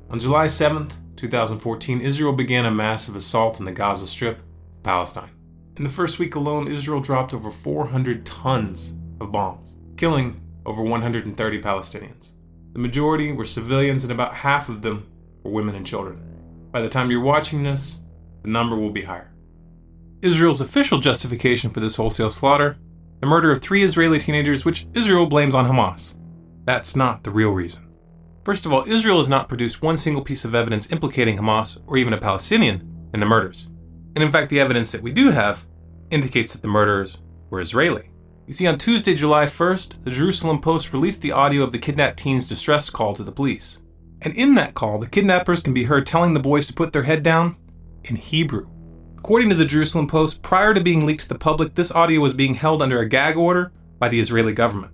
On July 7th, 2014, Israel began a massive assault on the Gaza Strip, Palestine. In the first week alone, Israel dropped over 400 tons of bombs, killing over 130 Palestinians. The majority were civilians, and about half of them were women and children. By the time you're watching this, the number will be higher. Israel's official justification for this wholesale slaughter: the murder of 3 Israeli teenagers, which Israel blames on Hamas. That's not the real reason. First of all, Israel has not produced one single piece of evidence implicating Hamas or even a Palestinian in the murders. And in fact, the evidence that we do have indicates that the murderers were Israeli. You see, on Tuesday, July 1st, the Jerusalem Post released the audio of the kidnapped teens' distress call to the police. And in that call, the kidnappers can be heard telling the boys to put their head down in Hebrew. According to the Jerusalem Post, prior to being leaked to the public, this audio was being held under a gag order by the Israeli government.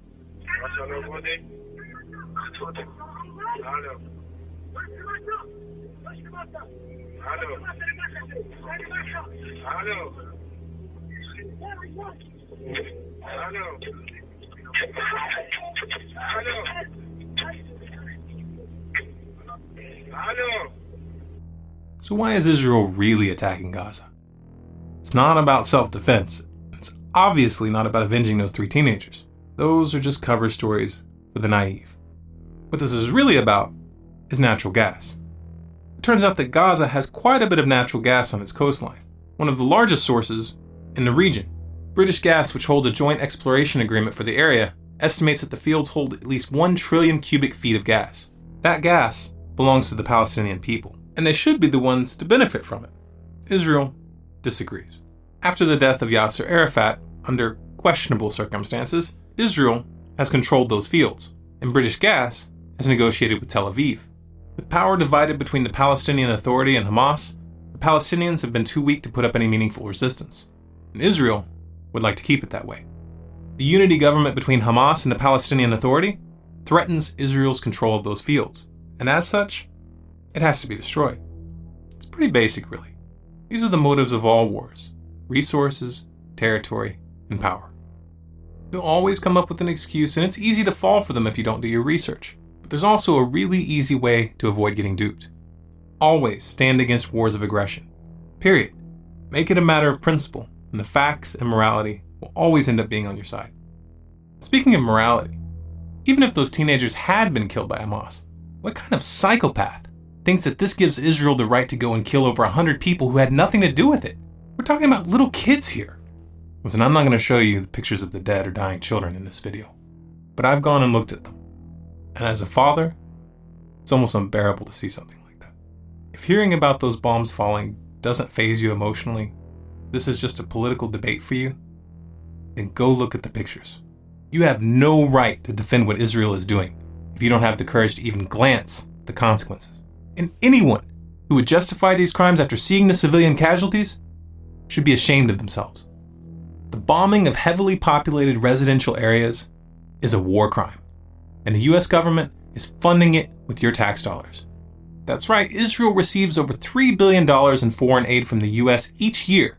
So why is Israel really attacking Gaza? It's not about self-defense. It's obviously not about avenging those 3 teenagers. Those are just cover stories for the naive. What this is really about is natural gas. It turns out that Gaza has quite a bit of natural gas on its coastline, one of the largest sources in the region. British Gas, which holds a joint exploration agreement for the area, estimates that the fields hold at least 1 trillion cubic feet of gas. That gas belongs to the Palestinian people, and they should be the ones to benefit from it. Israel disagrees. After the death of Yasser Arafat, under questionable circumstances, Israel has controlled those fields, and British Gas has negotiated with Tel Aviv. With power divided between the Palestinian Authority and Hamas, the Palestinians have been too weak to put up any meaningful resistance, and Israel would like to keep it that way. The unity government between Hamas and the Palestinian Authority threatens Israel's control of those fields, and as such, it has to be destroyed. It's pretty basic, really. These are the motives of all wars: resources, territory, and power. They'll always come up with an excuse, and it's easy to fall for them if you don't do your research. But there's also a really easy way to avoid getting duped. Always stand against wars of aggression. Period. Make it a matter of principle, and the facts and morality will always end up being on your side. Speaking of morality, even if those teenagers had been killed by Hamas, what kind of psychopath thinks that this gives Israel the right to go and kill over 100 people who had nothing to do with it? We're talking about little kids here. Listen, I'm not going to show you the pictures of the dead or dying children in this video, but I've gone and looked at them. And as a father, it's almost unbearable to see something like that. If hearing about those bombs falling doesn't faze you emotionally, this is just a political debate for you, then go look at the pictures. You have no right to defend what Israel is doing if you don't have the courage to even glance at the consequences. And anyone who would justify these crimes after seeing the civilian casualties should be ashamed of themselves. The bombing of heavily populated residential areas is a war crime, and the US government is funding it with your tax dollars. That's right, Israel receives over $3 billion in foreign aid from the US each year.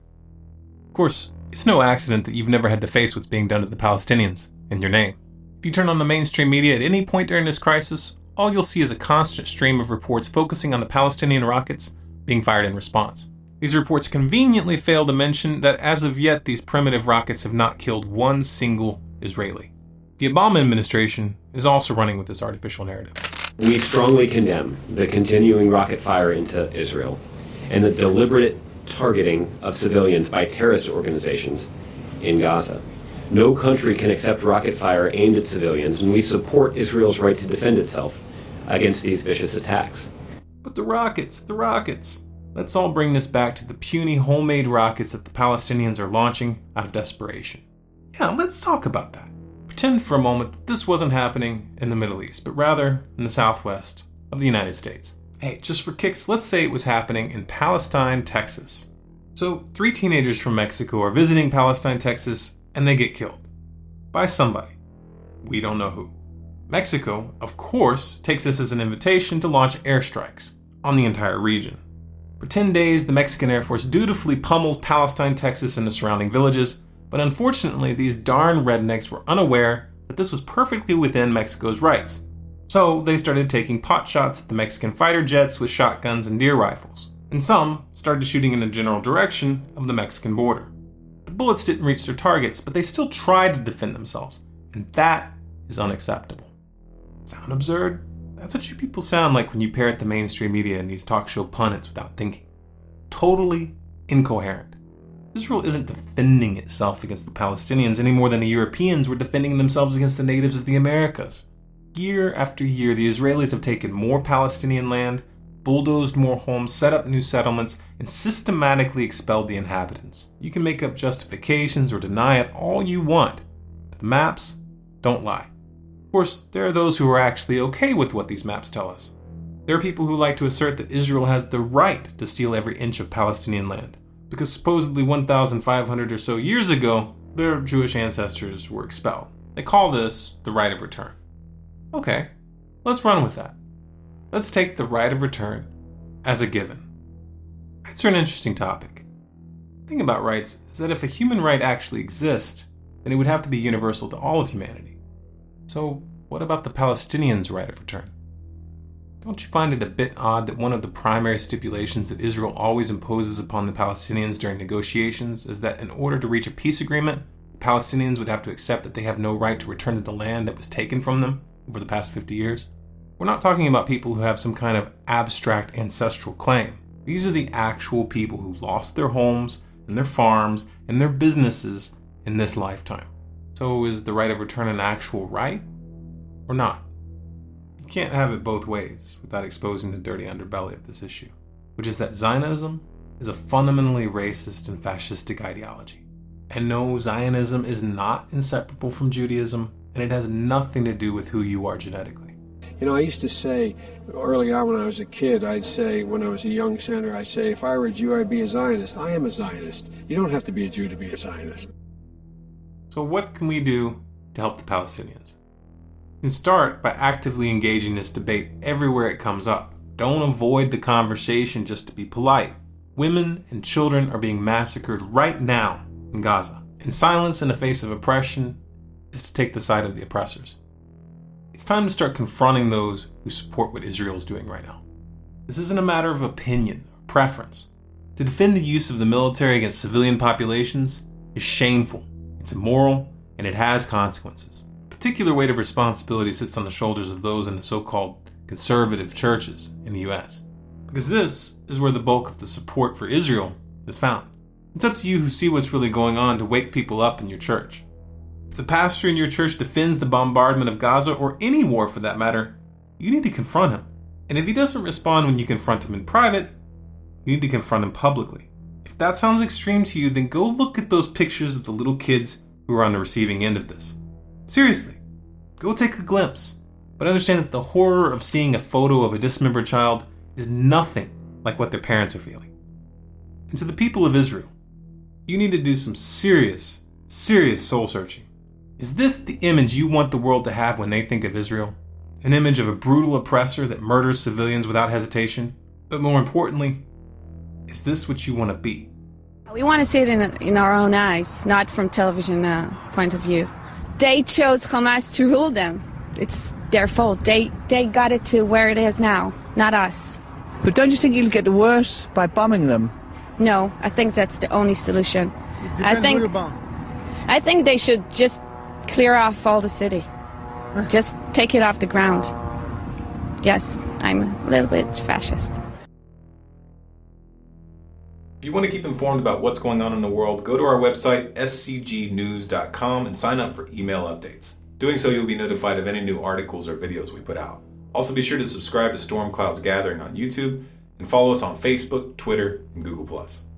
Of course, it's no accident that you've never had to face what's being done to the Palestinians in your name. If you turn on the mainstream media at any point during this crisis, all you'll see is a constant stream of reports focusing on the Palestinian rockets being fired in response. These reports conveniently fail to mention that as of yet, these primitive rockets have not killed one single Israeli. The Obama administration is also running with this artificial narrative. We strongly condemn the continuing rocket fire into Israel and the deliberate targeting of civilians by terrorist organizations in Gaza. No country can accept rocket fire aimed at civilians, and we support Israel's right to defend itself against these vicious attacks. But the rockets. Let's all bring this back to the puny homemade rockets that the Palestinians are launching out of desperation. Yeah, let's talk about that. Pretend for a moment that this wasn't happening in the Middle East, but rather in the southwest of the United States. Hey, just for kicks, let's say it was happening in Palestine, Texas. So 3 teenagers from Mexico are visiting Palestine, Texas, and they get killed. By somebody. We don't know who. Mexico, of course, takes this as an invitation to launch airstrikes on the entire region. For 10 days, the Mexican Air Force dutifully pummels Palestine, Texas, and the surrounding villages, but unfortunately, these darn rednecks were unaware that this was perfectly within Mexico's rights. So they started taking pot shots at the Mexican fighter jets with shotguns and deer rifles, and some started shooting in the general direction of the Mexican border. The bullets didn't reach their targets, but they still tried to defend themselves, and that is unacceptable. Sound absurd? That's what you people sound like when you parrot the mainstream media and these talk show pundits without thinking. Totally incoherent. Israel isn't defending itself against the Palestinians any more than the Europeans were defending themselves against the natives of the Americas. Year after year, the Israelis have taken more Palestinian land, bulldozed more homes, set up new settlements, and systematically expelled the inhabitants. You can make up justifications or deny it all you want, but the maps don't lie. Of course, there are those who are actually okay with what these maps tell us. There are people who like to assert that Israel has the right to steal every inch of Palestinian land, because supposedly 1,500 or so years ago, their Jewish ancestors were expelled. They call this the right of return. Okay, let's run with that. Let's take the right of return as a given. Rights are an interesting topic. The thing about rights is that if a human right actually exists, then it would have to be universal to all of humanity. So what about the Palestinians' right of return? Don't you find it a bit odd that one of the primary stipulations that Israel always imposes upon the Palestinians during negotiations is that in order to reach a peace agreement, the Palestinians would have to accept that they have no right to return to the land that was taken from them over the past 50 years? We're not talking about people who have some kind of abstract ancestral claim. These are the actual people who lost their homes and their farms and their businesses in this lifetime. So is the right of return an actual right or not? You can't have it both ways without exposing the dirty underbelly of this issue, which is that Zionism is a fundamentally racist and fascistic ideology. And no, Zionism is not inseparable from Judaism, and it has nothing to do with who you are genetically. You know, I used to say early on when I was a kid, I'd say, when I was a young senator, I'd say, if I were a Jew, I'd be a Zionist. I am a Zionist. You don't have to be a Jew to be a Zionist. So what can we do to help the Palestinians? You can start by actively engaging this debate everywhere it comes up. Don't avoid the conversation just to be polite. Women and children are being massacred right now in Gaza, and silence in the face of oppression is to take the side of the oppressors. It's time to start confronting those who support what Israel is doing right now. This isn't a matter of opinion or preference. To defend the use of the military against civilian populations is shameful, it's immoral, and it has consequences. A particular weight of responsibility sits on the shoulders of those in the so-called conservative churches in the US, because this is where the bulk of the support for Israel is found. It's up to you who see what's really going on to wake people up in your church. If the pastor in your church defends the bombardment of Gaza, or any war for that matter, you need to confront him. And if he doesn't respond when you confront him in private, you need to confront him publicly. If that sounds extreme to you, then go look at those pictures of the little kids who are on the receiving end of this. Seriously, go take a glimpse. But understand that the horror of seeing a photo of a dismembered child is nothing like what their parents are feeling. And to the people of Israel, you need to do some serious soul searching. Is this the image you want the world to have when they think of Israel? An image of a brutal oppressor that murders civilians without hesitation? But more importantly, is this what you want to be? We want to see it in our own eyes, not from television point of view. They chose Hamas to rule them. It's their fault. They got it to where it is now, not us. But don't you think it'll get worse by bombing them? No, I think that's the only solution. I think they should just clear off all the city. Just take it off the ground. Yes, I'm a little bit fascist. If you want to keep informed about what's going on in the world, go to our website, scgnews.com, and sign up for email updates. Doing so, you'll be notified of any new articles or videos we put out. Also, be sure to subscribe to Storm Clouds Gathering on YouTube and follow us on Facebook, Twitter, and Google+.